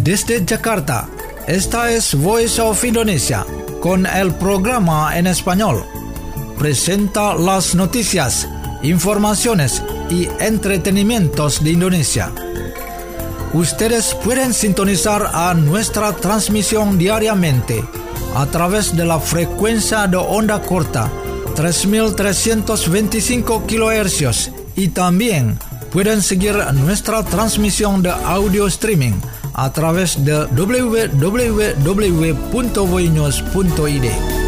Desde Jakarta, esta es Voice of Indonesia, con el programa en español. Presenta las noticias, informaciones y entretenimientos de Indonesia. Ustedes pueden sintonizar a nuestra transmisión diariamente a través de la frecuencia de onda corta 3.325 kHz y también pueden seguir nuestra transmisión de audio streaming a través de www.voinews.id.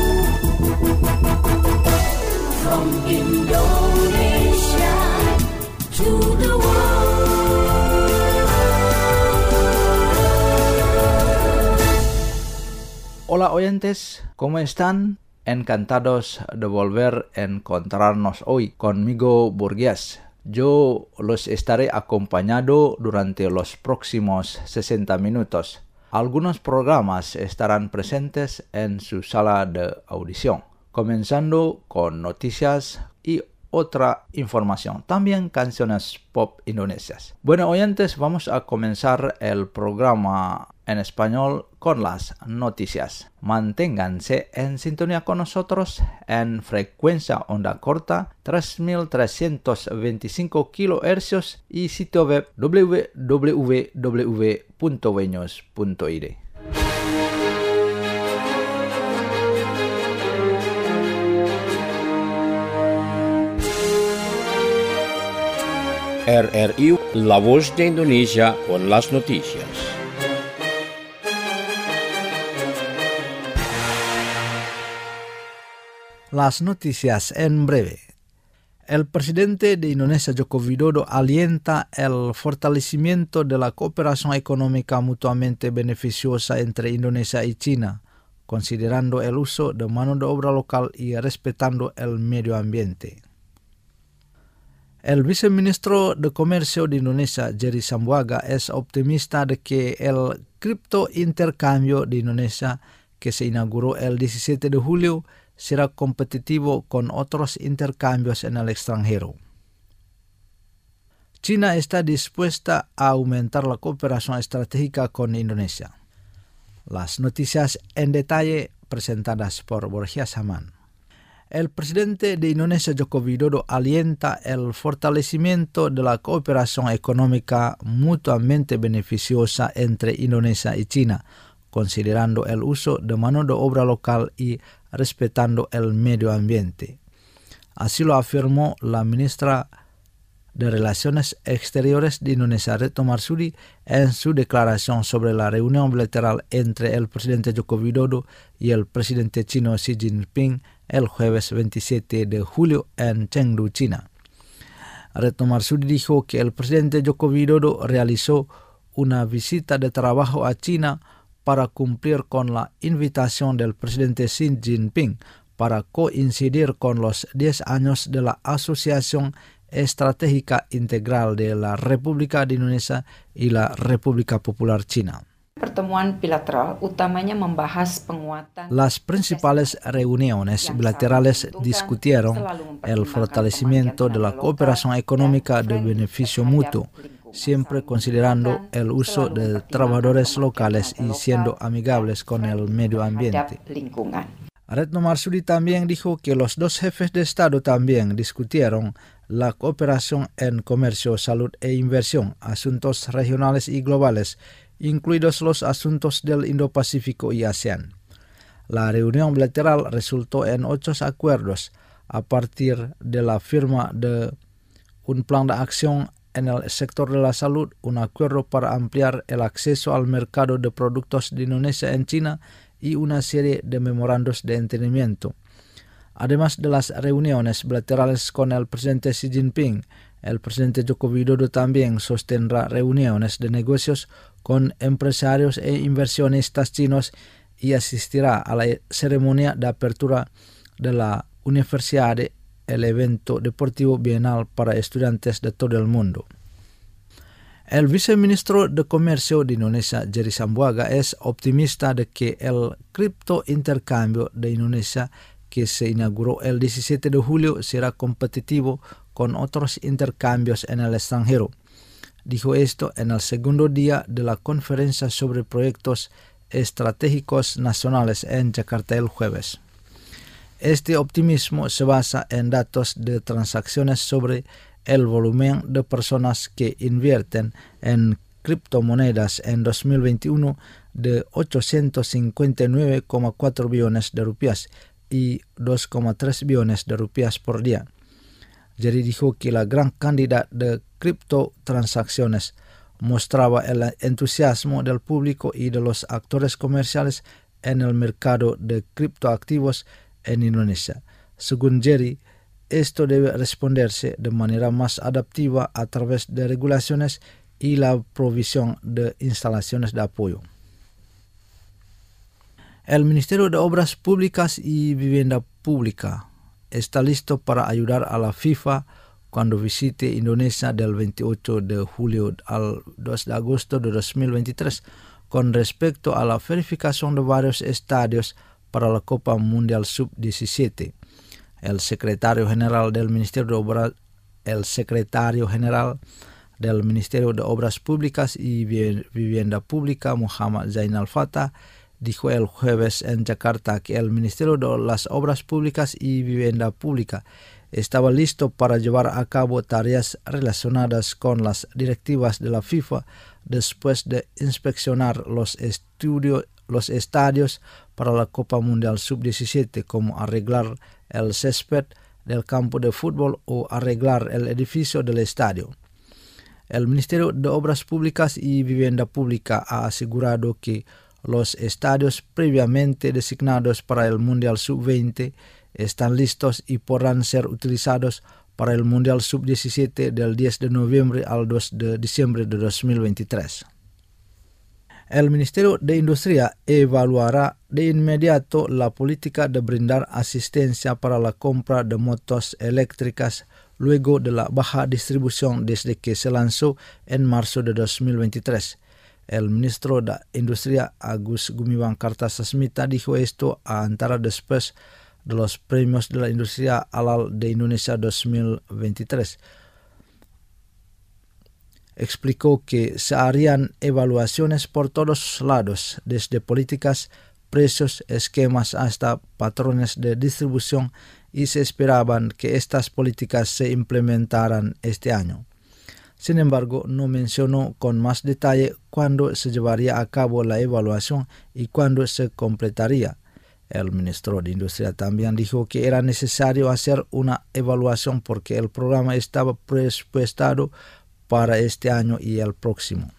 From Indonesia to the world. Hola oyentes, ¿cómo están? Encantados de volver a encontrarnos hoy conmigo, Burgués. Yo los estaré acompañando durante los próximos 60 minutos. Algunos programas estarán presentes en su sala de audición, comenzando con noticias y otra información, también canciones pop indonesias. Bueno, oyentes, vamos a comenzar el programa en español con las noticias. Manténganse en sintonía con nosotros en frecuencia onda corta 3.325 kHz y sitio web www.voinews.id. RRI, La Voz de Indonesia con las noticias. Las noticias en breve. El presidente de Indonesia, Joko Widodo, alienta el fortalecimiento de la cooperación económica mutuamente beneficiosa entre Indonesia y China, considerando el uso de mano de obra local y respetando el medio ambiente. El viceministro de Comercio de Indonesia, Jerry Sambuaga, es optimista de que el criptointercambio de Indonesia, que se inauguró el 17 de julio, será competitivo con otros intercambios en el extranjero. China está dispuesta a aumentar la cooperación estratégica con Indonesia. Las noticias en detalle presentadas por Borja Saman. El presidente de Indonesia, Joko Widodo, alienta el fortalecimiento de la cooperación económica mutuamente beneficiosa entre Indonesia y China, considerando el uso de mano de obra local y respetando el medio ambiente. Así lo afirmó la ministra de Relaciones Exteriores de Indonesia, Retno Marsudi, en su declaración sobre la reunión bilateral entre el presidente Joko Widodo y el presidente chino Xi Jinping el jueves 27 de julio en Chengdu, China. Retno Marsudi dijo que el presidente Joko Widodo realizó una visita de trabajo a China para cumplir con la invitación del presidente Xi Jinping para coincidir con los 10 años de la Asociación Estratégica Integral de la República de Indonesia y la República Popular China. Pertemuan bilateral utamanya membahas penguatan. Las principales reuniones bilaterales discutieron el fortalecimiento de la cooperación económica de beneficio mutuo, siempre considerando el uso de trabajadores locales y siendo amigables con el medio ambiente. Retno Marsudi también dijo que los dos jefes de Estado también discutieron la cooperación en comercio, salud e inversión, asuntos regionales y globales, incluidos los asuntos del Indo-Pacífico y ASEAN. La reunión bilateral resultó en 8 acuerdos a partir de la firma de un plan de acción en el sector de la salud, un acuerdo para ampliar el acceso al mercado de productos de Indonesia en China y una serie de memorandos de entendimiento. Además de las reuniones bilaterales con el presidente Xi Jinping, el presidente Joko Widodo también sostendrá reuniones de negocios con empresarios e inversionistas chinos y asistirá a la ceremonia de apertura de la Universiade, el evento deportivo bienal para estudiantes de todo el mundo. El viceministro de Comercio de Indonesia, Jerry Sambuaga, es optimista de que el criptointercambio de Indonesia, que se inauguró el 17 de julio, será competitivo con otros intercambios en el extranjero. dijo esto en el segundo día de la conferencia sobre proyectos estratégicos nacionales en Yakarta el jueves. Este optimismo se basa en datos de transacciones sobre el volumen de personas que invierten en criptomonedas en 2021 de 859,4 billones de rupias y 2,3 billones de rupias por día. Jerry dijo que la gran cantidad de criptotransacciones mostraba el entusiasmo del público y de los actores comerciales en el mercado de criptoactivos en Indonesia. Según Jerry, esto debe responderse de manera más adaptiva a través de regulaciones y la provisión de instalaciones de apoyo. El Ministerio de Obras Públicas y Vivienda Pública está listo para ayudar a la FIFA cuando visite Indonesia del 28 de julio al 2 de agosto de 2023 con respecto a la verificación de varios estadios para la Copa Mundial Sub-17. El secretario general del Ministerio de Obras Públicas y Vivienda Pública, Muhammad Zainal Fatah, dijo el jueves en Yakarta que el Ministerio de las Obras Públicas y Vivienda Pública estaba listo para llevar a cabo tareas relacionadas con las directivas de la FIFA después de inspeccionar los estadios para la Copa Mundial Sub-17, como arreglar el césped del campo de fútbol o arreglar el edificio del estadio. El Ministerio de Obras Públicas y Vivienda Pública ha asegurado que los estadios previamente designados para el Mundial Sub-20 están listos y podrán ser utilizados para el Mundial Sub-17 del 10 de noviembre al 2 de diciembre de 2023. El Ministerio de Industria evaluará de inmediato la política de brindar asistencia para la compra de motos eléctricas luego de la baja distribución desde que se lanzó en marzo de 2023. El ministro de Industria Agus Gumiwang Kartasasmita dijo esto antara después de los premios de la industria halal de Indonesia 2023. Explicó que se harían evaluaciones por todos lados, desde políticas, precios, esquemas hasta patrones de distribución, y se esperaban que estas políticas se implementaran este año. Sin embargo, no mencionó con más detalle cuándo se llevaría a cabo la evaluación y cuándo se completaría. El ministro de Industria también dijo que era necesario hacer una evaluación porque el programa estaba presupuestado para este año y el próximo.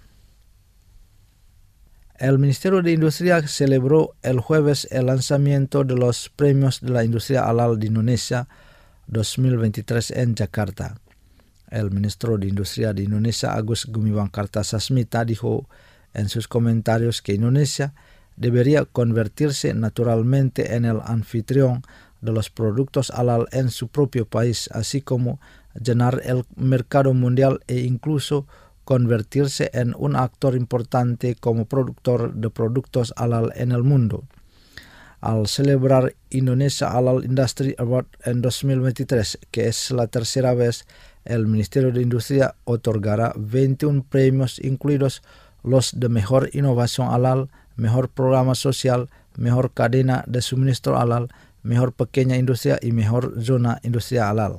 El Ministerio de Industria celebró el jueves el lanzamiento de los premios de la industria halal de Indonesia 2023 en Yakarta. El ministro de Industria de Indonesia, Agus Gumiwang Kartasasmita, dijo en sus comentarios que Indonesia debería convertirse naturalmente en el anfitrión de los productos halal en su propio país, así como llenar el mercado mundial e incluso convertirse en un actor importante como productor de productos halal en el mundo. Al celebrar Indonesia Halal Industry Award en 2023, que es la tercera vez, el Ministerio de Industria otorgará 21 premios, incluidos los de Mejor Innovación Halal, Mejor Programa Social, Mejor Cadena de Suministro Halal, Mejor Pequeña Industria y Mejor Zona Industria Halal.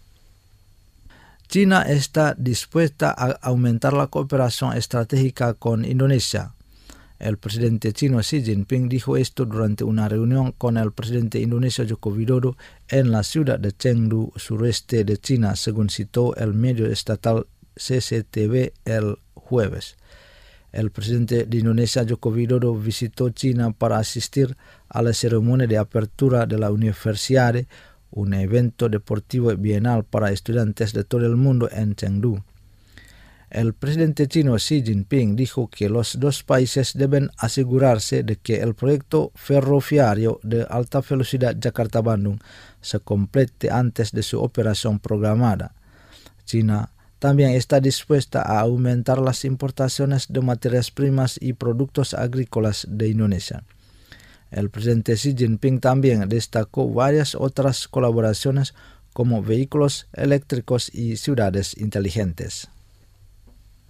China está dispuesta a aumentar la cooperación estratégica con Indonesia. El presidente chino Xi Jinping dijo esto durante una reunión con el presidente indonesio Joko Widodo en la ciudad de Chengdu, sureste de China, según citó el medio estatal CCTV el jueves. El presidente de Indonesia Joko Widodo visitó China para asistir a la ceremonia de apertura de la Universiade, un evento deportivo bienal para estudiantes de todo el mundo en Chengdu. El presidente chino Xi Jinping dijo que los dos países deben asegurarse de que el proyecto ferroviario de alta velocidad Jakarta-Bandung se complete antes de su operación programada. China también está dispuesta a aumentar las importaciones de materias primas y productos agrícolas de Indonesia. El presidente Xi Jinping también destacó varias otras colaboraciones como vehículos eléctricos y ciudades inteligentes.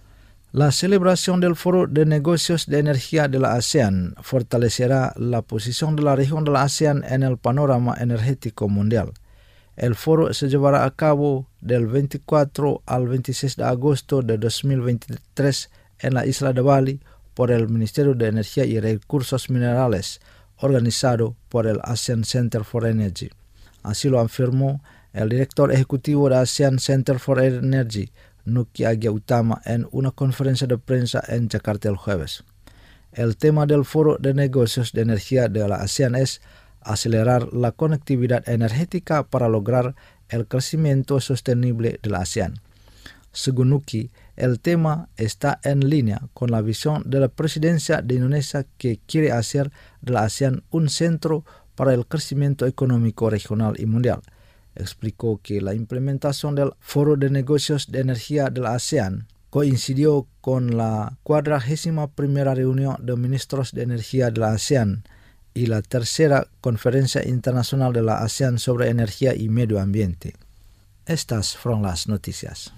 La celebración del Foro de Negocios de Energía de la ASEAN fortalecerá la posición de la región de la ASEAN en el panorama energético mundial. El foro se llevará a cabo del 24 al 26 de agosto de 2023 en la isla de Bali por el Ministerio de Energía y Recursos Minerales, organizado por el ASEAN Center for Energy. Así lo afirmó el director ejecutivo de ASEAN Center for Energy, Nuki Agia Utama, en una conferencia de prensa en Jakarta el jueves. El tema del Foro de Negocios de Energía de la ASEAN es acelerar la conectividad energética para lograr el crecimiento sostenible de la ASEAN. Según Nuki, el tema está en línea con la visión de la presidencia de Indonesia, que quiere hacer de la ASEAN un centro para el crecimiento económico regional y mundial. Explicó que la implementación del Foro de Negocios de Energía de la ASEAN coincidió con la 41ª reunión de ministros de energía de la ASEAN y la tercera conferencia internacional de la ASEAN sobre energía y medio ambiente. Estas fueron las noticias.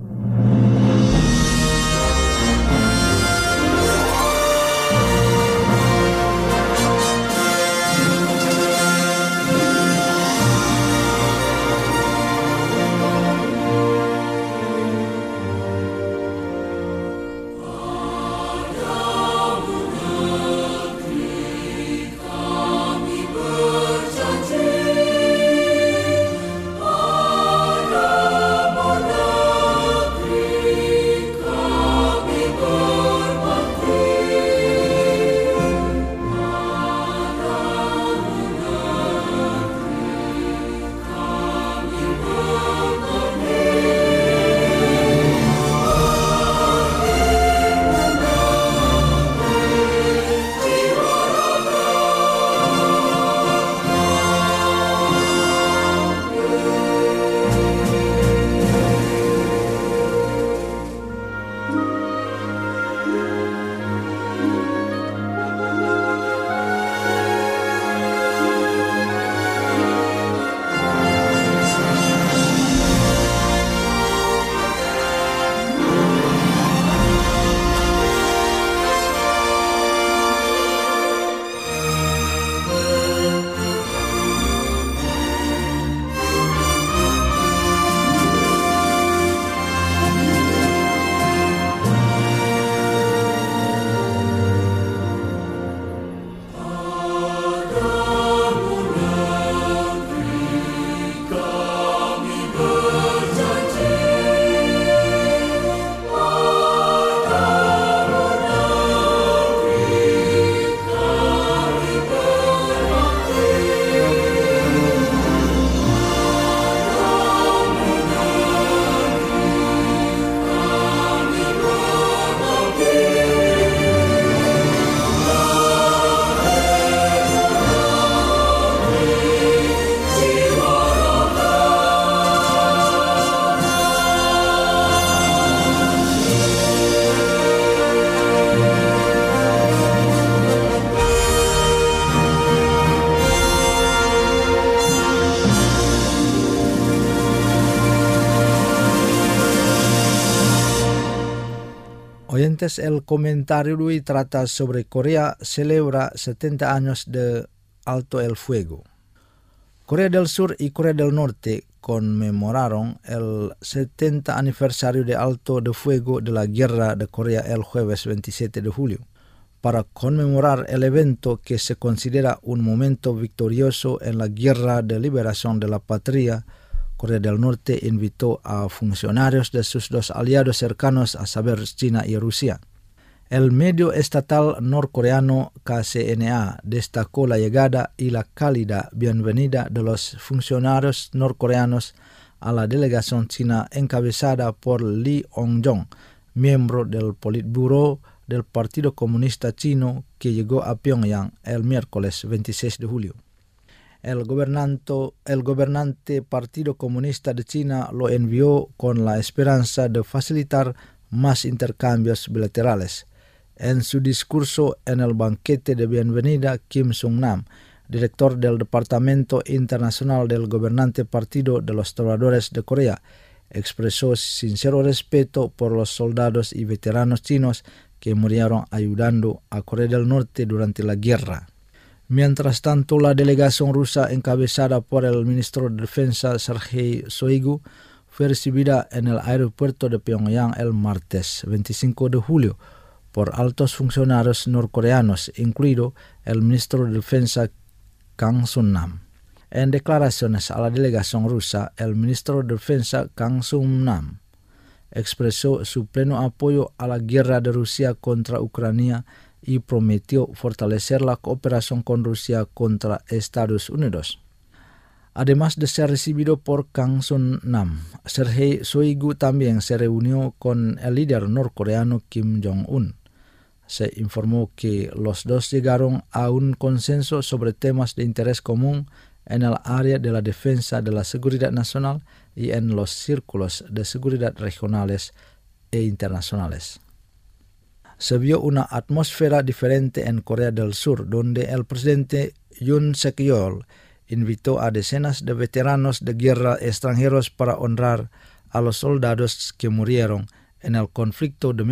Oyentes, el comentario de hoy trata sobre Corea celebra 70 años de alto el fuego. Corea del Sur y Corea del Norte conmemoraron el 70 aniversario de alto de fuego de la Guerra de Corea el jueves 27 de julio. Para conmemorar el evento, que se considera un momento victorioso en la Guerra de Liberación de la Patria, Corea del Norte invitó a funcionarios de sus dos aliados cercanos, a saber China y Rusia. El medio estatal norcoreano KCNA destacó la llegada y la cálida bienvenida de los funcionarios norcoreanos a la delegación china encabezada por Lee Ong-jong, miembro del Politburo del Partido Comunista Chino, que llegó a Pyongyang el miércoles 26 de julio. El gobernante Partido Comunista de China lo envió con la esperanza de facilitar más intercambios bilaterales. En su discurso en el banquete de bienvenida, Kim Sung-nam, director del Departamento Internacional del gobernante Partido de los Trabajadores de Corea, expresó sincero respeto por los soldados y veteranos chinos que murieron ayudando a Corea del Norte durante la guerra. Mientras tanto, la delegación rusa encabezada por el ministro de Defensa Sergei Shoigu fue recibida en el aeropuerto de Pyongyang el martes 25 de julio por altos funcionarios norcoreanos, incluido el ministro de Defensa Kang Sun-nam. En declaraciones a la delegación rusa, el ministro de Defensa Kang Sun-nam expresó su pleno apoyo a la guerra de Rusia contra Ucrania y prometió fortalecer la cooperación con Rusia contra Estados Unidos. Además de ser recibido por Kang Sun-nam, Sergei Shoigu también se reunió con el líder norcoreano Kim Jong-un. Se informó que los dos llegaron a un consenso sobre temas de interés común en el área de la defensa de la seguridad nacional y en los círculos de seguridad regionales e internacionales. Se vio una atmósfera diferente en Corea del Sur, donde el presidente Yoon Suk-yeol invitó a decenas de veteranos de guerra extranjeros para honrar a los soldados que murieron en el conflicto de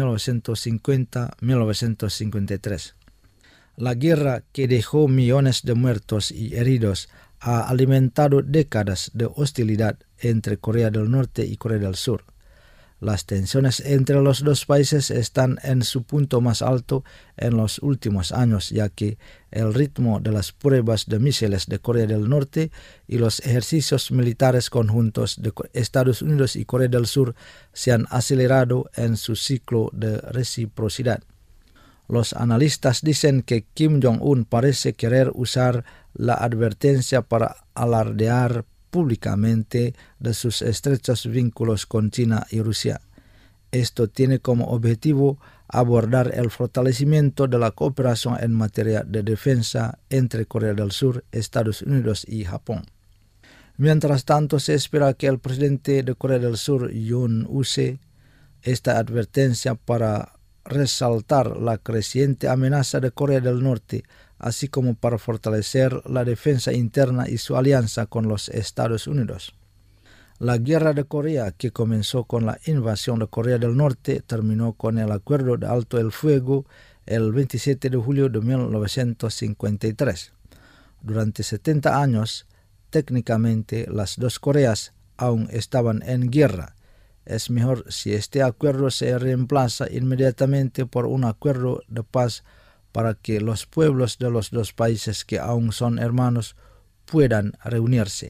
1950-1953. La guerra, que dejó millones de muertos y heridos, ha alimentado décadas de hostilidad entre Corea del Norte y Corea del Sur. Las tensiones entre los dos países están en su punto más alto en los últimos años, ya que el ritmo de las pruebas de misiles de Corea del Norte y los ejercicios militares conjuntos de Estados Unidos y Corea del Sur se han acelerado en su ciclo de reciprocidad. Los analistas dicen que Kim Jong-un parece querer usar la advertencia para alardear públicamente de sus estrechos vínculos con China y Rusia. Esto tiene como objetivo abordar el fortalecimiento de la cooperación en materia de defensa entre Corea del Sur, Estados Unidos y Japón. Mientras tanto, se espera que el presidente de Corea del Sur, Yoon, use esta advertencia para resaltar la creciente amenaza de Corea del Norte, así como para fortalecer la defensa interna y su alianza con los Estados Unidos. La guerra de Corea, que comenzó con la invasión de Corea del Norte, terminó con el acuerdo de alto el fuego el 27 de julio de 1953. Durante 70 años, técnicamente las dos Coreas aún estaban en guerra. Es mejor si este acuerdo se reemplaza inmediatamente por un acuerdo de paz para que los pueblos de los dos países que aún son hermanos puedan reunirse.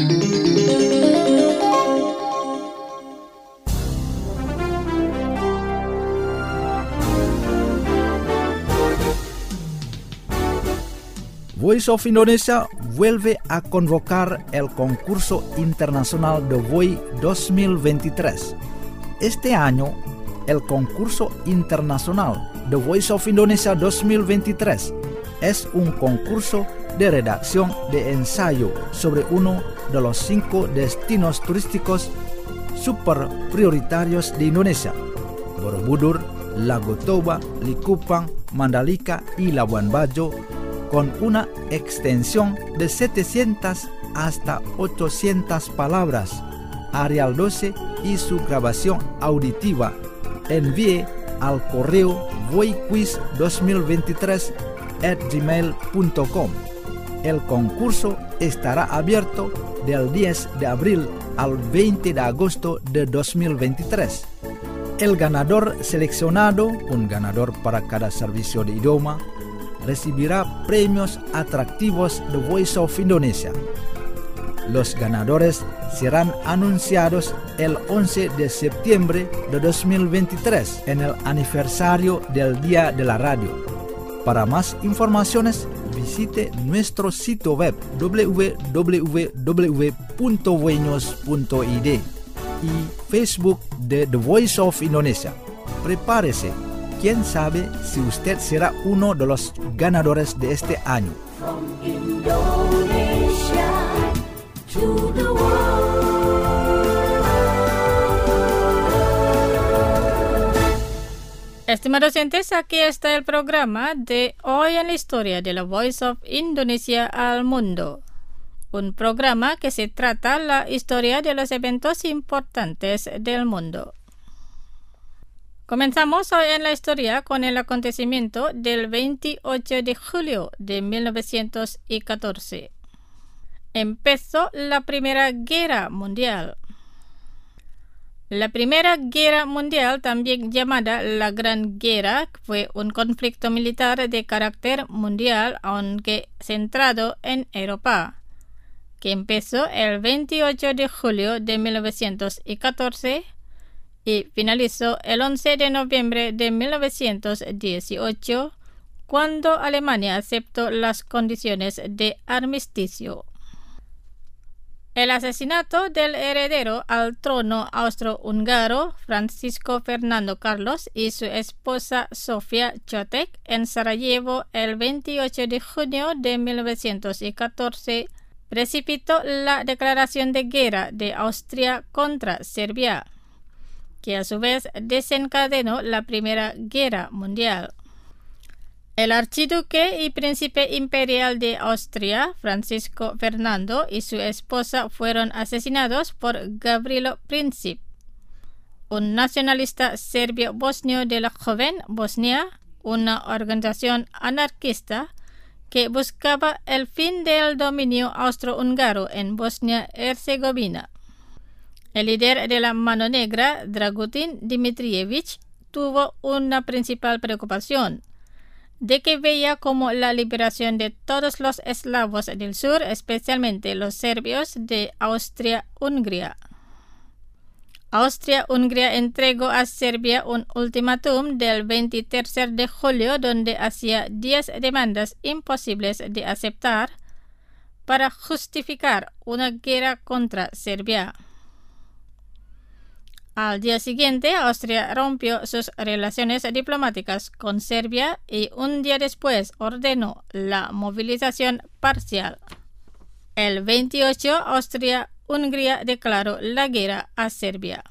Voice of Indonesia vuelve a convocar el concurso internacional de VOI 2023. Este año, el concurso internacional The Voice of Indonesia 2023 es un concurso de redacción de ensayo sobre uno de los 5 destinos turísticos super prioritarios de Indonesia: Borobudur, Lago Toba, Likupang, Mandalika y Labuan Bajo, con una extensión de 700 hasta 800 palabras, Arial 12 y su grabación auditiva. Envíe al correo voiquiz2023@gmail.com. El concurso estará abierto del 10 de abril al 20 de agosto de 2023. El ganador seleccionado, un ganador para cada servicio de idioma, recibirá premios atractivos de Voice of Indonesia. Los ganadores serán anunciados el 11 de septiembre de 2023 en el aniversario del Día de la Radio. Para más informaciones, visite nuestro sitio web www.voinos.id y Facebook de The Voice of Indonesia. Prepárese. ¿Quién sabe si usted será uno de los ganadores de este año? From Indonesia to the world. Estimados oyentes, aquí está el programa de Hoy en la Historia de la Voice of Indonesia al Mundo. un programa que se trata la historia de los eventos importantes del mundo. Comenzamos hoy en la historia con el acontecimiento del 28 de julio de 1914. Empezó la Primera Guerra Mundial. La Primera Guerra Mundial, también llamada la Gran Guerra, fue un conflicto militar de carácter mundial, aunque centrado en Europa, que empezó el 28 de julio de 1914 y finalizó el 11 de noviembre de 1918, cuando Alemania aceptó las condiciones de armisticio. El asesinato del heredero al trono austrohúngaro Francisco Fernando Carlos y su esposa Sofía Chotek en Sarajevo el 28 de junio de 1914 precipitó la declaración de guerra de Austria contra Serbia, que a su vez desencadenó la Primera Guerra Mundial. El archiduque y príncipe imperial de Austria, Francisco Fernando, y su esposa fueron asesinados por Gavrilo Princip, un nacionalista serbio-bosnio de la Joven Bosnia, una organización anarquista que buscaba el fin del dominio austrohúngaro en Bosnia-Herzegovina. El líder de la Mano Negra, Dragutin Dmitrievich, tuvo una principal preocupación, de que veía como la liberación de todos los eslavos del sur, especialmente los serbios de Austria-Hungría. Austria-Hungría entregó a Serbia un ultimátum del 23 de julio donde hacía 10 demandas imposibles de aceptar para justificar una guerra contra Serbia. Al día siguiente, Austria rompió sus relaciones diplomáticas con Serbia y un día después ordenó la movilización parcial. El 28, Austria-Hungría declaró la guerra a Serbia.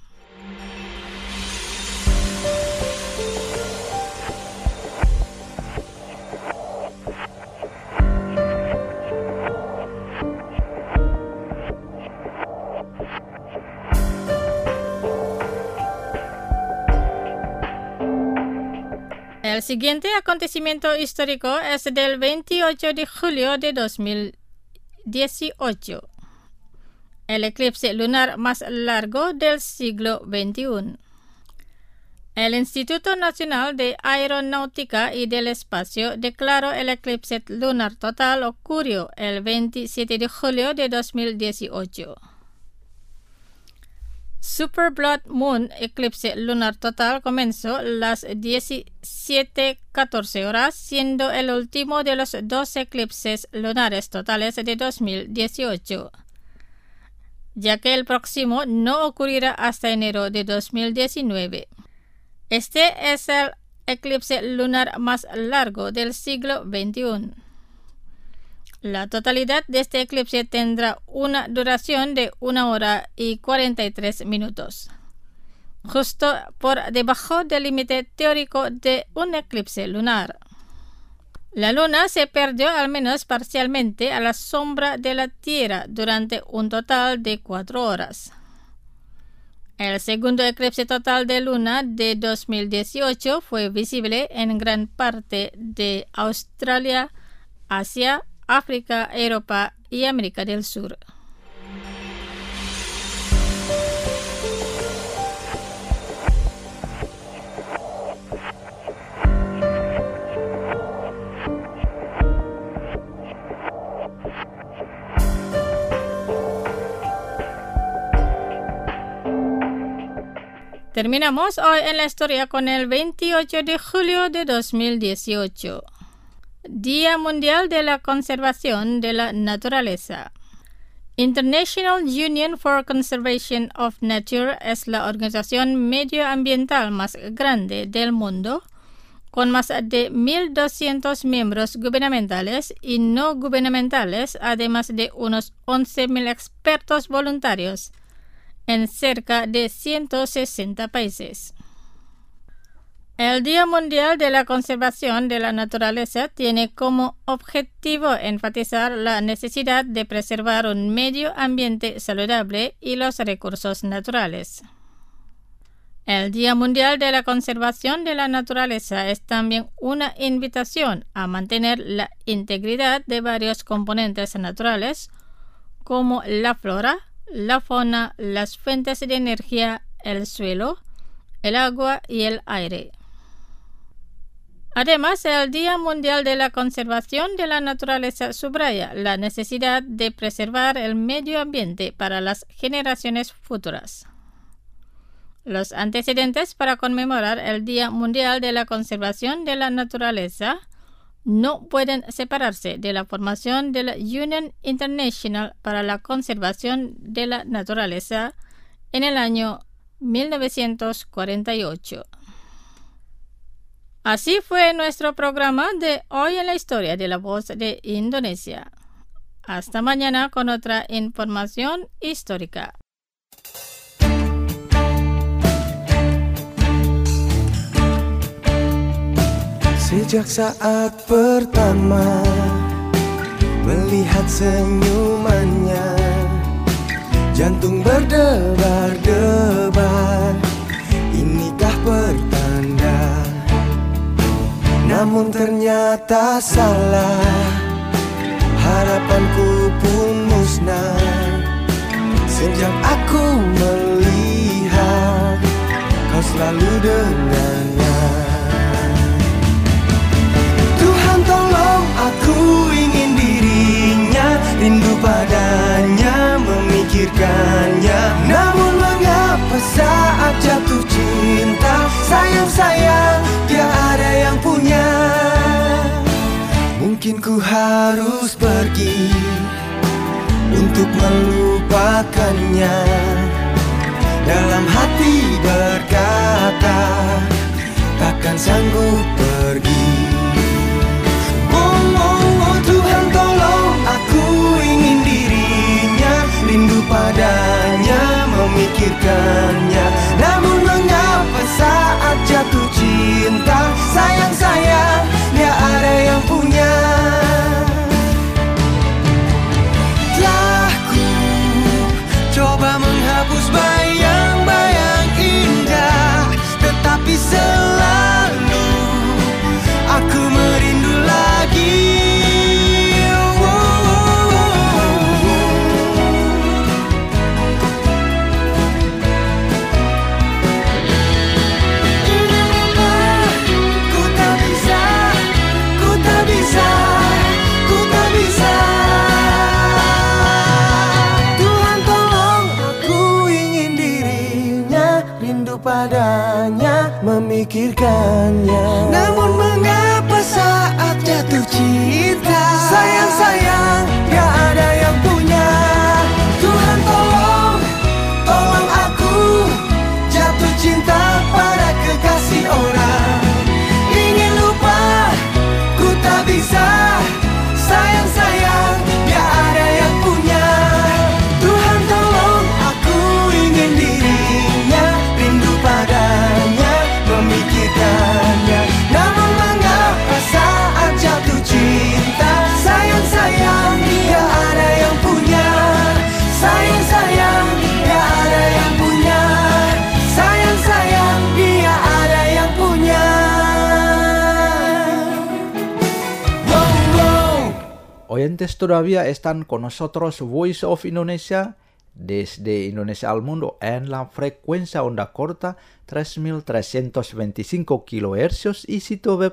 El siguiente acontecimiento histórico es del 28 de julio de 2018, el eclipse lunar más largo del siglo XXI. El Instituto Nacional de Aeronáutica y del Espacio declaró el eclipse lunar total ocurrió el 27 de julio de 2018. Super Blood Moon eclipse lunar total comenzó las 17:14 horas, siendo el último de los 2 eclipses lunares totales de 2018, ya que el próximo no ocurrirá hasta enero de 2019. Este es el eclipse lunar más largo del siglo XXI. La totalidad de este eclipse tendrá una duración de 1 hora y 43 minutos, justo por debajo del límite teórico de un eclipse lunar. La luna se perdió al menos parcialmente a la sombra de la Tierra durante un total de 4 horas. El segundo eclipse total de luna de 2018 fue visible en gran parte de Australia, Asia, África, Europa y América del Sur. Terminamos hoy en la historia con el 28 de julio de 2018. Día Mundial de la Conservación de la Naturaleza. International Union for Conservation of Nature es la organización medioambiental más grande del mundo, con más de 1.200 miembros gubernamentales y no gubernamentales, además de unos 11.000 expertos voluntarios en cerca de 160 países. El Día Mundial de la Conservación de la Naturaleza tiene como objetivo enfatizar la necesidad de preservar un medio ambiente saludable y los recursos naturales. El Día Mundial de la Conservación de la Naturaleza es también una invitación a mantener la integridad de varios componentes naturales, como la flora, la fauna, las fuentes de energía, el suelo, el agua y el aire. Además, el Día Mundial de la Conservación de la Naturaleza subraya la necesidad de preservar el medio ambiente para las generaciones futuras. Los antecedentes para conmemorar el Día Mundial de la Conservación de la Naturaleza no pueden separarse de la formación de la Union International para la Conservación de la Naturaleza en el año 1948. Así fue nuestro programa de Hoy en la Historia de la Voz de Indonesia. Hasta mañana con otra información histórica. Sejak saat pertama melihat senyumannya, jantung berdebar-debar, inikah pertanda? Namun ternyata salah, harapanku pun musnah. Sejak aku melihat kau selalu dengannya. Tuhan tolong, aku ingin dirinya, rindu padanya, memikirkannya. Namun mengapa saat jatuh cinta, sayang-sayang dia ada yang punya. Mungkin ku harus pergi untuk melupakannya. Dalam hati berkata, takkan sanggup pergi. Tuhan tolong, aku ingin dirinya, rindu padanya, memikirkannya. Namun mengapa saat jatuh cinta, sayang-sayang dia ada yang punya. Telah ku coba menghapus bayang-bayang indah, tetapi selalu aku merindu lagi. Padanya, memikirkannya. Namun mengapa saat jatuh cinta, sayang-sayang dia ada yang punya. Tuhan tolong, tolong aku jatuh cinta pada kekasih orang. Ingin lupa, ku tak bisa, sayang-sayang dia ada yang punya. Tuhan tolong, aku ingin dirinya, rindu padanya, memikirkannya. Namun mengapa saat jatuh cinta, sayang-sayang dia ada yang punya. Sayang-sayang dia ada yang punya. Sayang-sayang dia ada yang punya. Wow, wow. Oyentes todavía están con nosotros Voice of Indonesia desde Indonesia al mundo en la frecuencia onda corta 3325 kHz y sitio web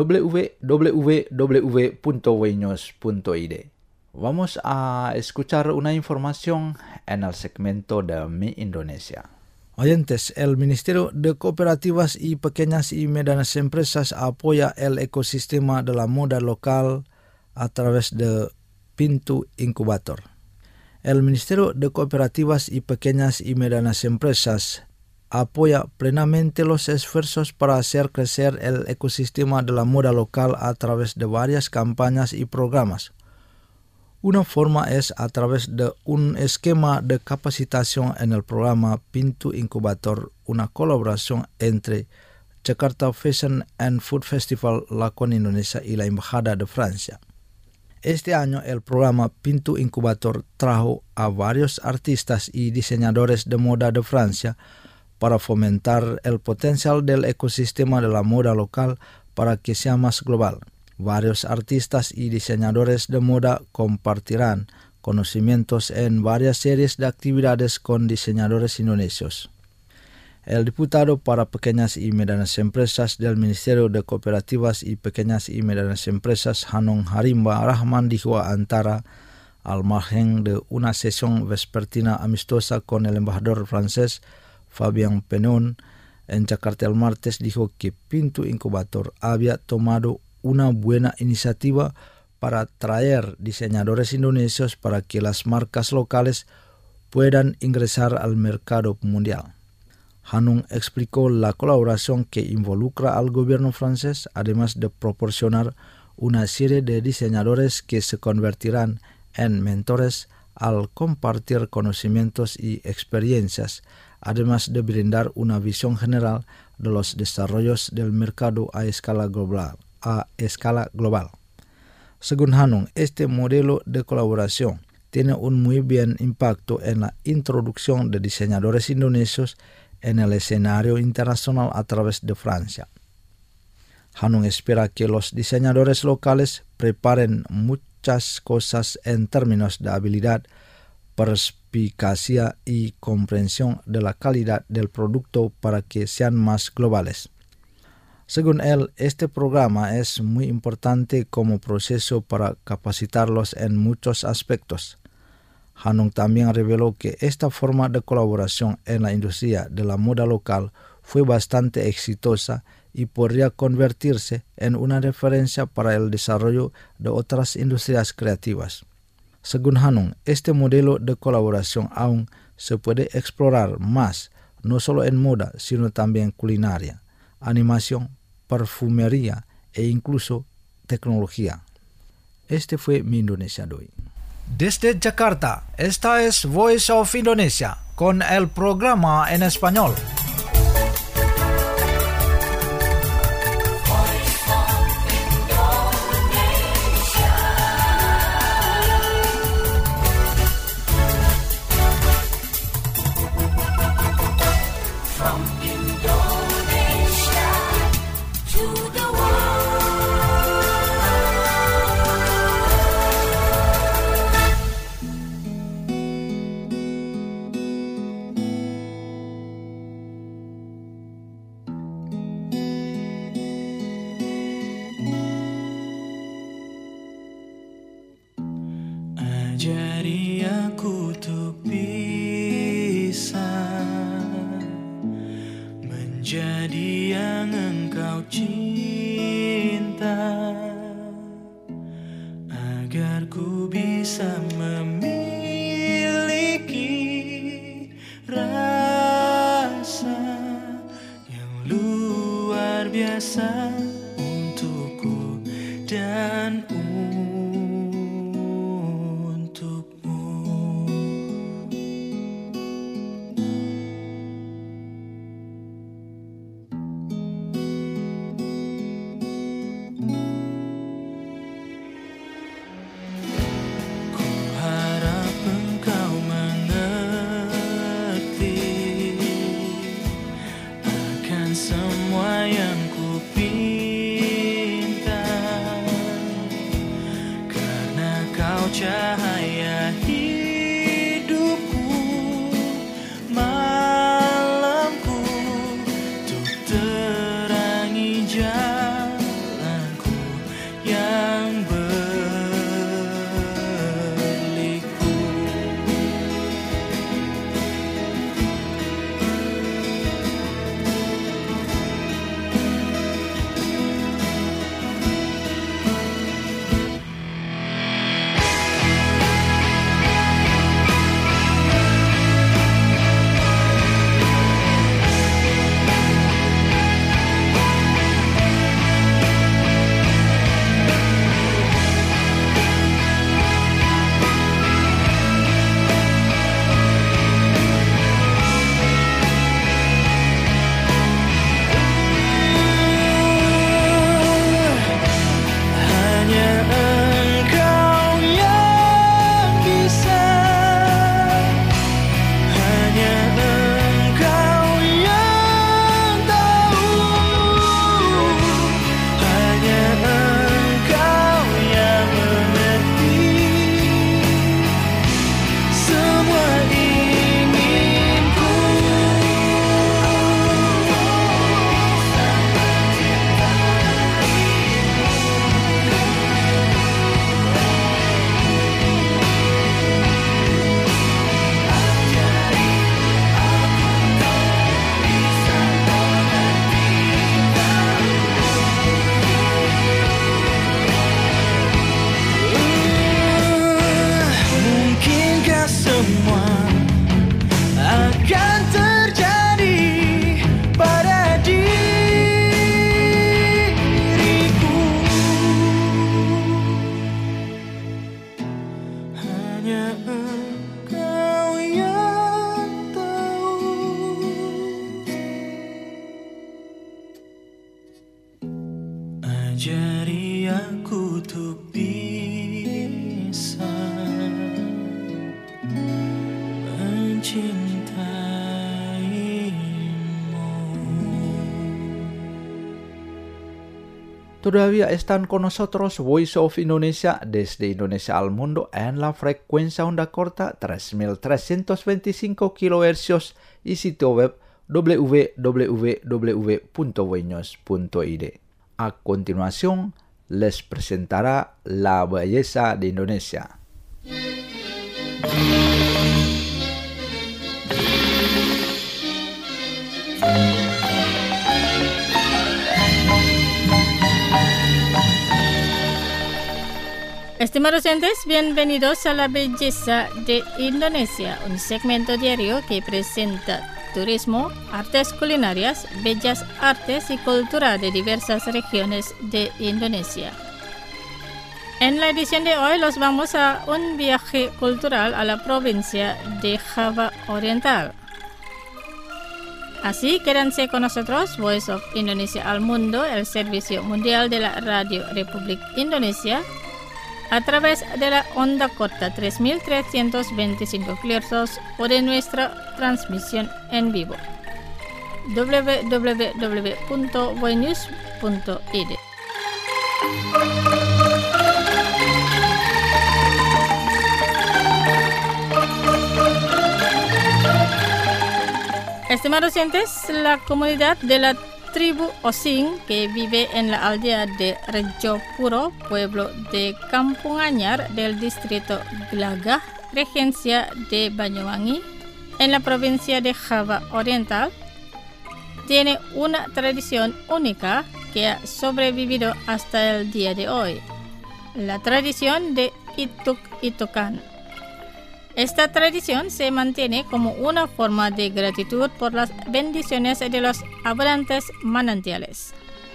www.wnews.id. Vamos a escuchar una información en el segmento de Mi Indonesia. Oyentes, el Ministerio de Cooperativas y Pequeñas y Medianas Empresas apoya el ecosistema de la moda local a través de Pintu Incubator. El Ministerio de Cooperativas y Pequeñas y Medianas Empresas apoya plenamente los esfuerzos para hacer crecer el ecosistema de la moda local a través de varias campañas y programas. Una forma es a través de un esquema de capacitación en el programa Pintu Incubator, una colaboración entre Jakarta Fashion and Food Festival la con Indonesia y la Embajada de Francia. Este año el programa Pintu Incubator trajo a varios artistas y diseñadores de moda de Francia para fomentar el potencial del ecosistema de la moda local para que sea más global. Varios artistas y diseñadores de moda compartirán conocimientos en varias series de actividades con diseñadores indonesios. El diputado para Pequeñas y Medianas Empresas del Ministerio de Cooperativas y Pequeñas y Medianas Empresas, Hanung Harimba Rahman, dijo antara al margen de una sesión vespertina amistosa con el embajador francés Fabien Penon en Jakarta el martes, dijo que Pintu Incubator había tomado una buena iniciativa para atraer diseñadores indonesios para que las marcas locales puedan ingresar al mercado mundial. Hanung explicó la colaboración que involucra al gobierno francés, además de proporcionar una serie de diseñadores que se convertirán en mentores al compartir conocimientos y experiencias, además de brindar una visión general de los desarrollos del mercado a escala global. Según Hanung, este modelo de colaboración tiene un muy buen impacto en la introducción de diseñadores indonesios en el escenario internacional a través de Francia. Hanung espera que los diseñadores locales preparen muchas cosas en términos de habilidad, perspicacia y comprensión de la calidad del producto para que sean más globales. Según él, este programa es muy importante como proceso para capacitarlos en muchos aspectos. Hanung también reveló que esta forma de colaboración en la industria de la moda local fue bastante exitosa y podría convertirse en una referencia para el desarrollo de otras industrias creativas. Según Hanung, este modelo de colaboración aún se puede explorar más, no solo en moda, sino también culinaria, animación, perfumería e incluso tecnología. Este fue mi Indonesia de hoy. Desde Jakarta, esta es Voice of Indonesia con el programa en español. From Indonesia to the world. Ajari aku untuk bisa menjadi yang engkau cinta, agar ku bisa memiliki rasa yang luar biasa untukku dan untukmu. Todavía están con nosotros Voice of Indonesia desde Indonesia al mundo en la frecuencia onda corta 3325 kHz y sitio web www.voinews.id. A continuación, les presentará la belleza de Indonesia. Estimados oyentes, bienvenidos a La Belleza de Indonesia, un segmento diario que presenta turismo, artes culinarias, bellas artes y cultura de diversas regiones de Indonesia. En la edición de hoy los vamos a un viaje cultural a la provincia de Java Oriental. Así, quédense con nosotros, Voice of Indonesia al mundo, el servicio mundial de la Radio Republik Indonesia, a través de la onda corta 3325 kHz o de nuestra transmisión en vivo www.voinews.id. Estimados oyentes, la comunidad de la tribu Osing, que vive en la aldea de Rejopuro, pueblo de Kampung Anyar del distrito Glagah, regencia de Banyuwangi, en la provincia de Java Oriental, tiene una tradición única que ha sobrevivido hasta el día de hoy, la tradición de Ituk-Itukan. Esta tradición se mantiene como una forma de gratitud por las bendiciones de los abundantes manantiales.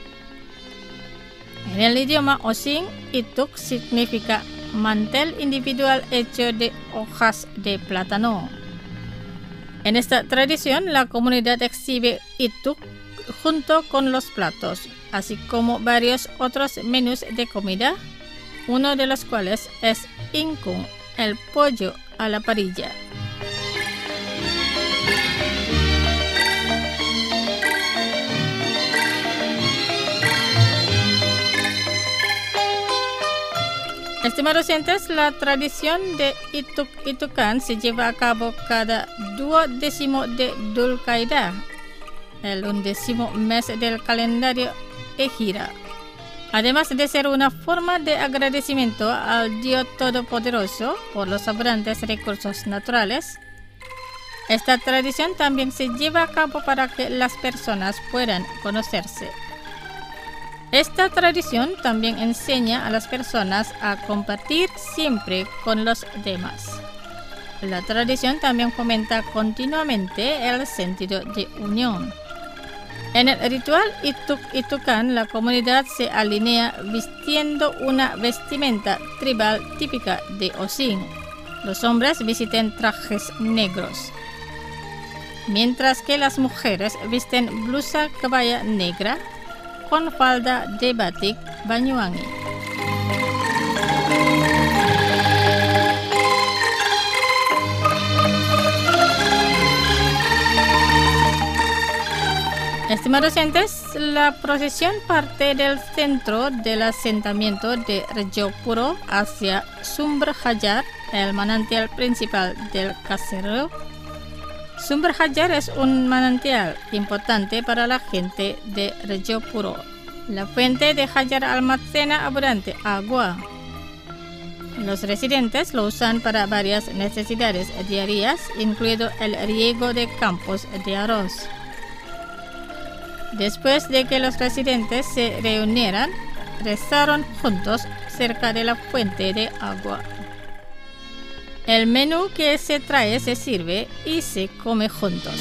En el idioma Osing, Ituk significa mantel individual hecho de hojas de plátano. En esta tradición, la comunidad exhibe Ituk junto con los platos, así como varios otros menús de comida, uno de los cuales es ingkung, el pollo a la parrilla. Estimados oyentes, la tradición de Ituk-Itukan se lleva a cabo cada 12 de Dzulqa'dah, el 11º mes del calendario Hijra. Además de ser una forma de agradecimiento al Dios Todopoderoso por los abundantes recursos naturales, esta tradición también se lleva a cabo para que las personas puedan conocerse. Esta tradición también enseña a las personas a compartir siempre con los demás. La tradición también fomenta continuamente el sentido de unión. En el ritual Ituk-Itukan, la comunidad se alinea vistiendo una vestimenta tribal típica de Osing. Los hombres visten trajes negros, mientras que las mujeres visten blusa kebaya negra con falda de batik Banyuwangi. Estimados oyentes, la procesión parte del centro del asentamiento de Rejopuro hacia Sumber Hajar, el manantial principal del caserío. Sumber Hajar es un manantial importante para la gente de Rejopuro. La fuente de Hajar almacena abundante agua. Los residentes lo usan para varias necesidades diarias, incluido el riego de campos de arroz. Después de que los residentes se reunieran, rezaron juntos cerca de la fuente de agua. El menú que se trae se sirve y se come juntos.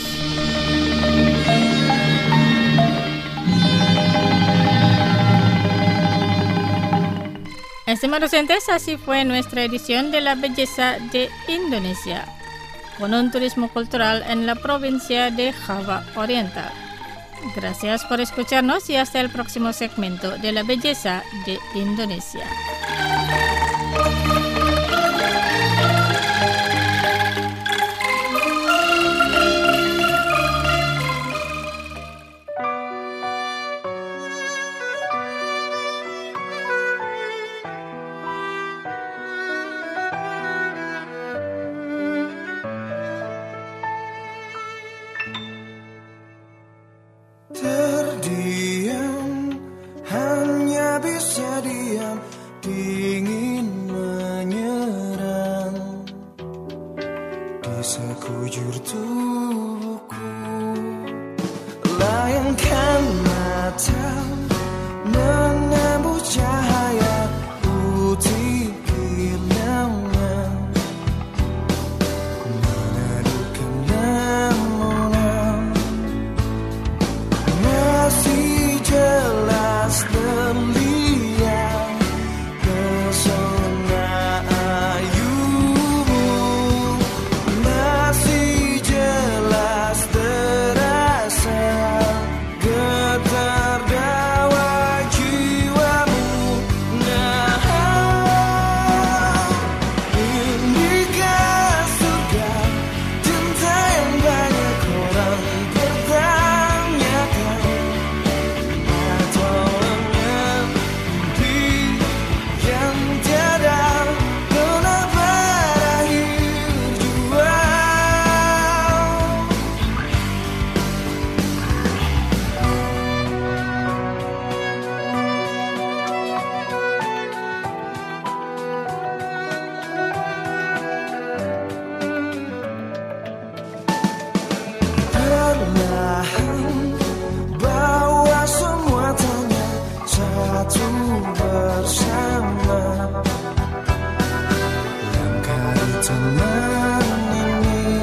Estimados oyentes, así fue nuestra edición de La Belleza de Indonesia, con un turismo cultural en la provincia de Java Oriental. Gracias por escucharnos y hasta el próximo segmento de La Belleza de Indonesia. sekujur tubuhku. Layangkan mata menembus cahaya putih kiranya, meneduhkan lamunan. Masih jelas terlihat pesona ayumu, masih jelas terasa getar dawa jiwamu. Nah, inikah surga cinta yang banyak orang pertanyakan, atau hanya mimpi yang tiada pernah berakhir jua. Perlahan bawa semua tanya satu bersama, langkah di taman ini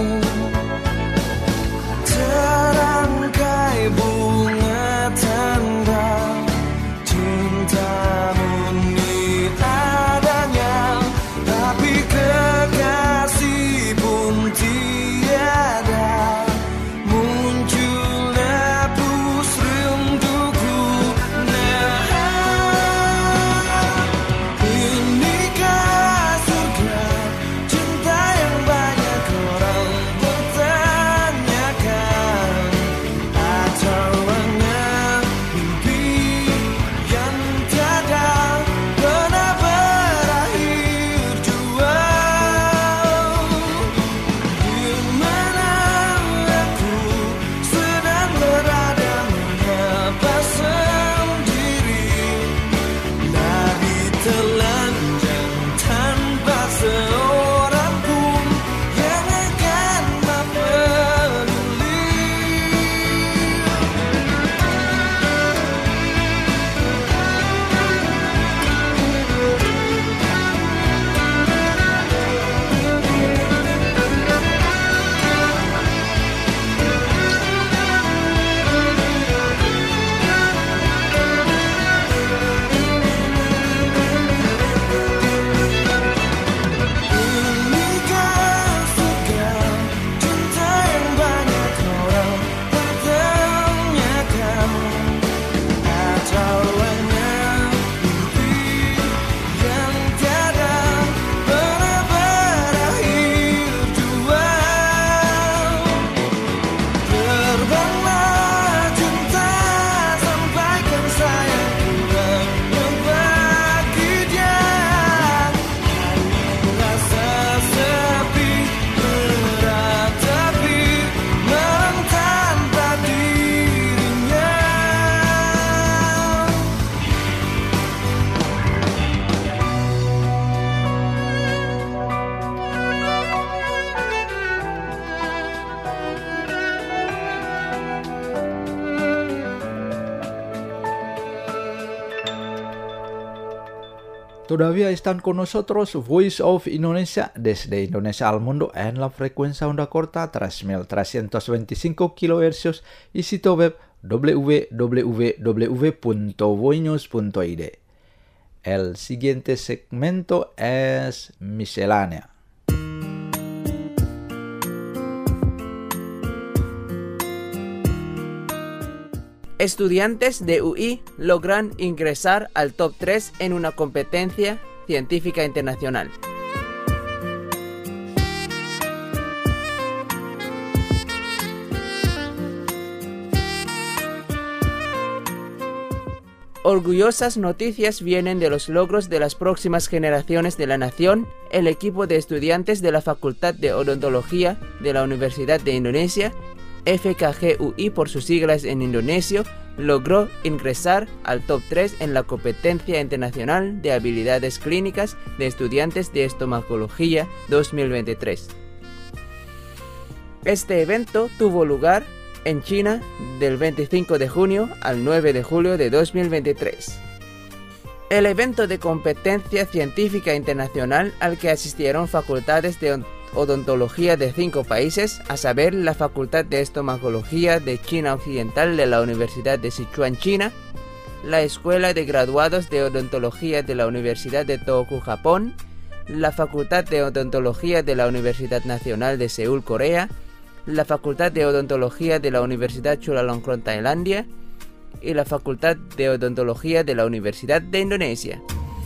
terangkai bunga tanda cinta murni adanya, tapi kekasih pun tiada. Muncul hapus rinduku. Nah, inikah surga cinta yang banyak orang pertanyakan, atau hanya mimpi yang tiada pernah berakhir jua. Di mana aku sedang berada menyapa sendiri, lari telanjang tanpa seorang pun yang akan peduli. Inikah surga cinta yang banyak orang pertanyakan, atau hanya mimpi yang tiada pernah berakhir jua. Terbanglah cinta, sampaikan sayangku bagi dia. Rasa sepi berat tapi malam tanpa dirinya. Todavía están con nosotros Voice of Indonesia desde Indonesia al mundo en la frecuencia onda corta 3.325 kHz y sitio web www.voinews.id. El siguiente segmento es miscelánea. Estudiantes de UI logran ingresar al top 3 en una competencia científica internacional. Orgullosas noticias vienen de los logros de las próximas generaciones de la nación. El equipo de estudiantes de la Facultad de Odontología de la Universidad de Indonesia, FKGUI por sus siglas en indonesio, logró ingresar al top 3 en la competencia internacional de habilidades clínicas de estudiantes de estomatología 2023. Este evento tuvo lugar en China del 25 de junio al 9 de julio de 2023. El evento de competencia científica internacional al que asistieron facultades de odontología de 5 países, a saber, la Facultad de Estomatología de China Occidental de la Universidad de Sichuan, China, la Escuela de Graduados de Odontología de la Universidad de Tohoku, Japón, la Facultad de Odontología de la Universidad Nacional de Seúl, Corea, la Facultad de Odontología de la Universidad Chulalongkorn, Tailandia, y la Facultad de Odontología de la Universidad de Indonesia.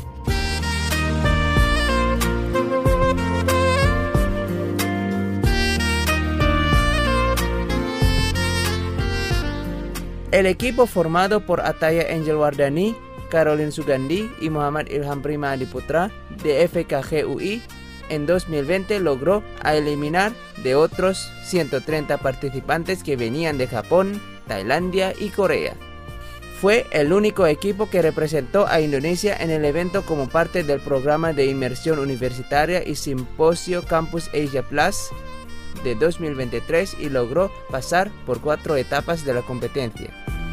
El equipo formado por Ataya Angel Wardani, Caroline Sugandi y Muhammad Ilham Prima Adiputra de FKG UI en 2020 logró eliminar de otros 130 participantes que venían de Japón, Tailandia y Corea. Fue el único equipo que representó a Indonesia en el evento como parte del programa de inmersión universitaria y simposio Campus Asia Plus de 2023 y logró pasar por 4 etapas de la competencia.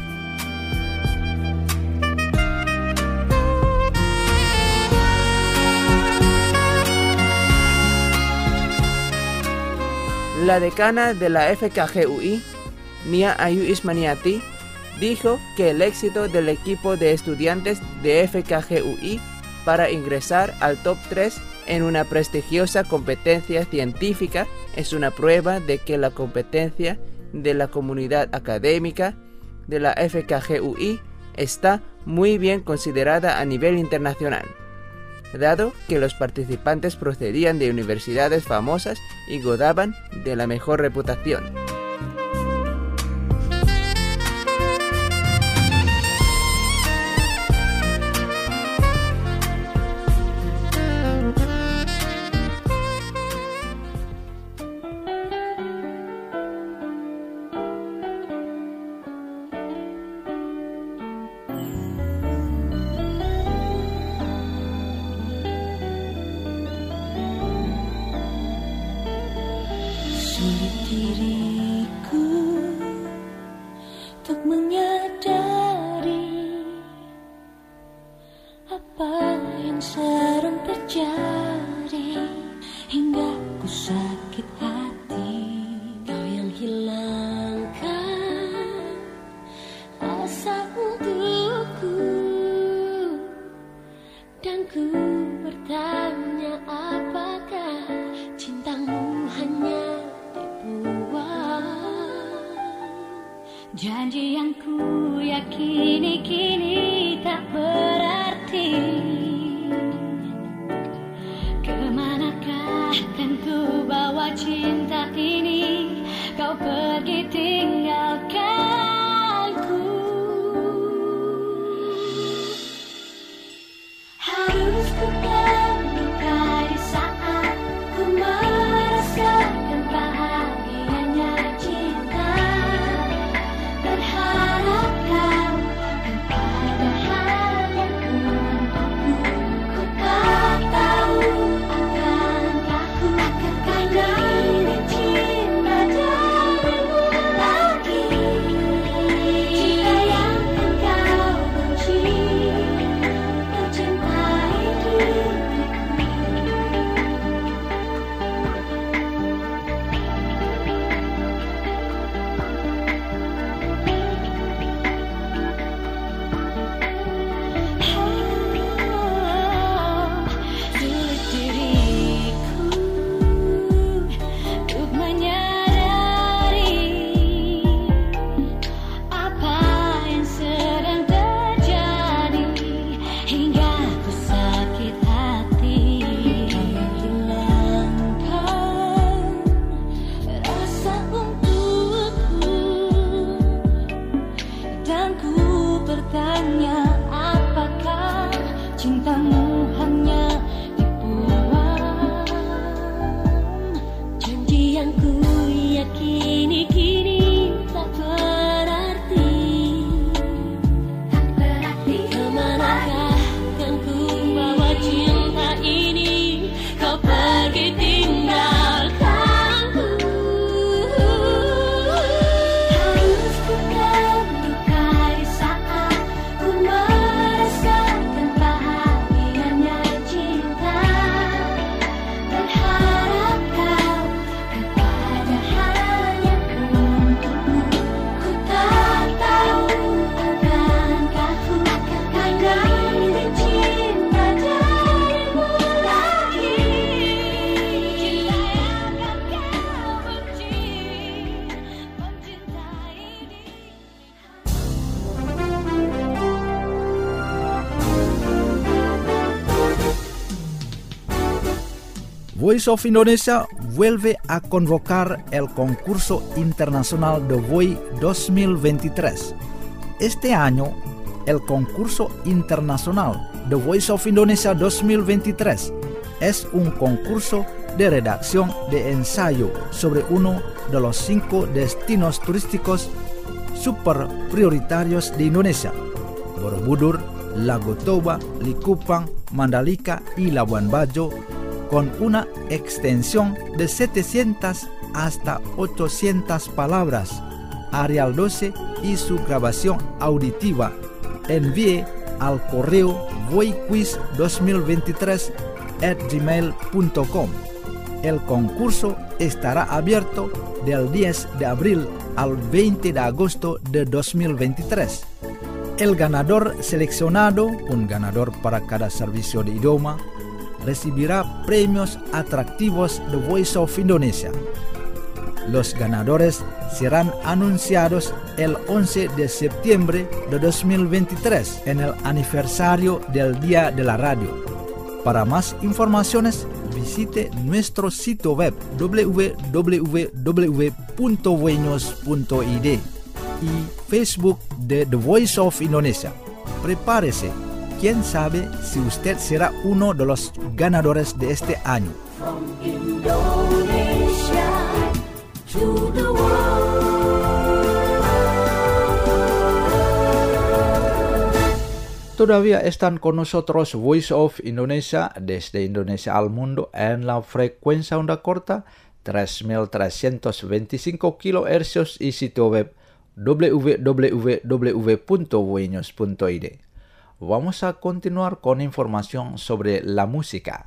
La decana de la FKG UI, Nia Ayu Ismaniati, dijo que el éxito del equipo de estudiantes de FKG UI para ingresar al top 3 en una prestigiosa competencia científica es una prueba de que la competencia de la comunidad académica de la FKG UI está muy bien considerada a nivel internacional, dado que los participantes procedían de universidades famosas y gozaban de la mejor reputación. Sulit diriku untuk menyadari apa yang sedang terjadi hingga ku sakit hati. Kau yang hilangkan asa untukku dan ku bertanya apakah cintamu hanya janji yang ku yakini kini tak berarti. Kemanakah kan ku bawa cinta ini? Kau pergi tinggalkanku. Harus ku terluka di saat ku merasakan bahagianya cinta. Berharap kau pada hal Voice of Indonesia vuelve a convocar el concurso internacional de VOI 2023. Este año, el concurso internacional The Voice of Indonesia 2023 es un concurso de redacción de ensayo sobre uno de los 5 destinos turísticos super prioritarios de Indonesia: Borobudur, Lago Toba, Likupang, Mandalika y Labuan Bajo, con una extensión de 700 hasta 800 palabras. Arial 12 y su grabación auditiva. Envíe al correo voiquiz2023@gmail.com. El concurso estará abierto del 10 de abril al 20 de agosto de 2023. El ganador seleccionado, un ganador para cada servicio de idioma, recibirá premios atractivos de Voice of Indonesia. Los ganadores serán anunciados el 11 de septiembre de 2023 en el aniversario del Día de la Radio. Para más informaciones, visite nuestro sitio web www.voinos.id y Facebook de The Voice of Indonesia. Prepárese, quién sabe si usted será uno de los ganadores de este año. From Indonesia to the world. Todavía están con nosotros Voice of Indonesia desde Indonesia al mundo en la frecuencia onda corta 3325 kHz y sitio web www.voinos.id. Vamos a continuar con información sobre la música.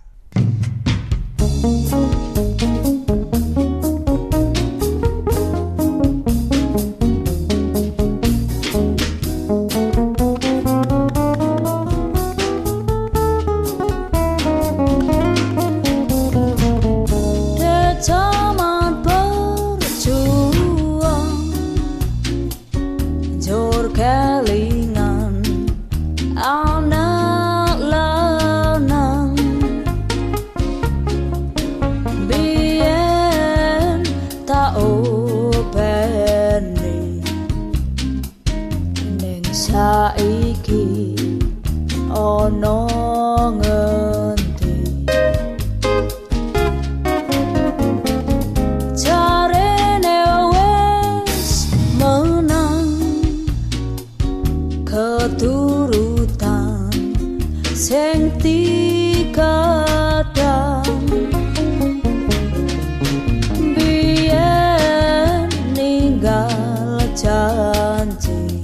Saiki ono ngendi jarene wis menang keturutan sing dikadang biyen ninggal janji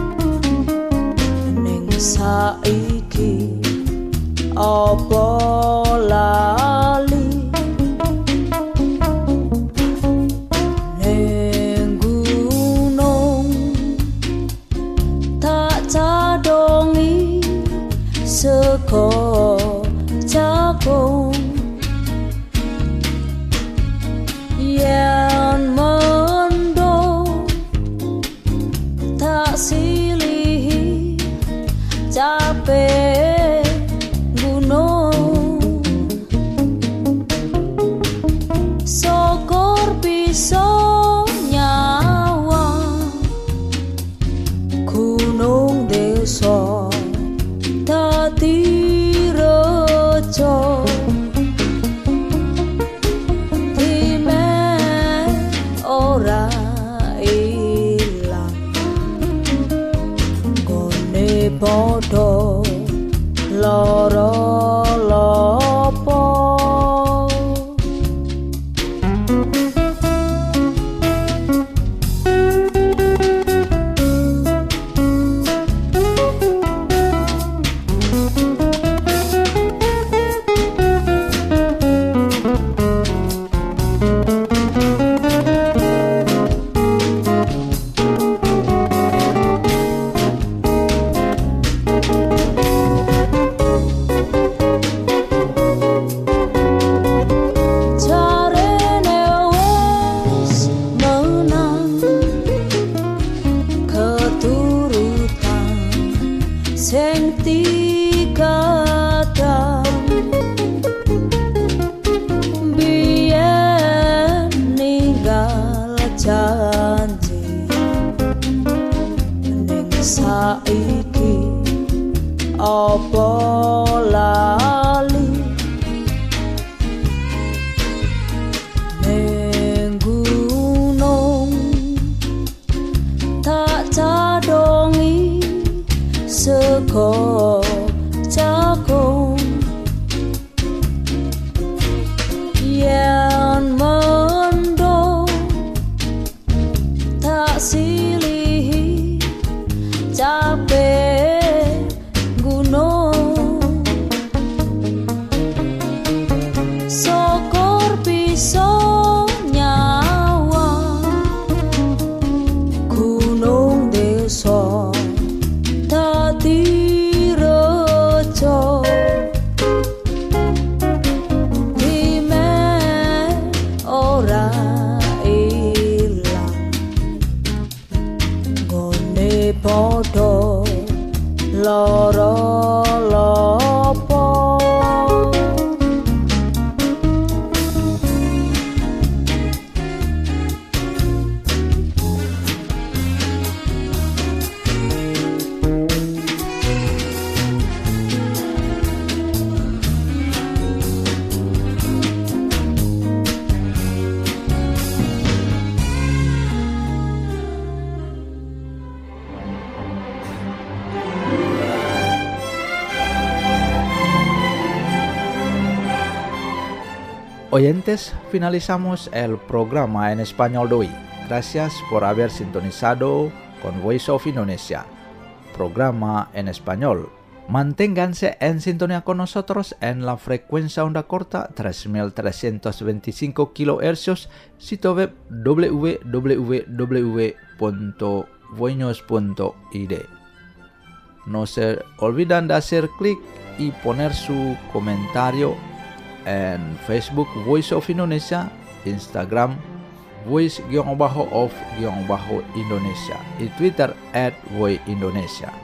saiki apa lali ning gunung tak cadongi seko jagung yen mendo tak silihi capek gunung sokor bisa nyawa gunung desa dadi rejo time ora ilang gone padha lara lopo saiki apa lali ning gunung tak cadongi sego jagung yen mendung tak silihi capek gunung sokor bisa nyawa gunung desa dadi rejo dime ora ilang gone padha lara lopo Oyentes, finalizamos el programa en español de hoy. Gracias por haber sintonizado con Voice of Indonesia, programa en español. Manténganse en sintonía con nosotros en la frecuencia onda corta 3325 kHz, sitio web www.voinews.id. No se olviden de hacer clic y poner su comentario en Facebook Voice of Indonesia, Instagram Voice_of_Indonesia y Twitter @voiceindonesia.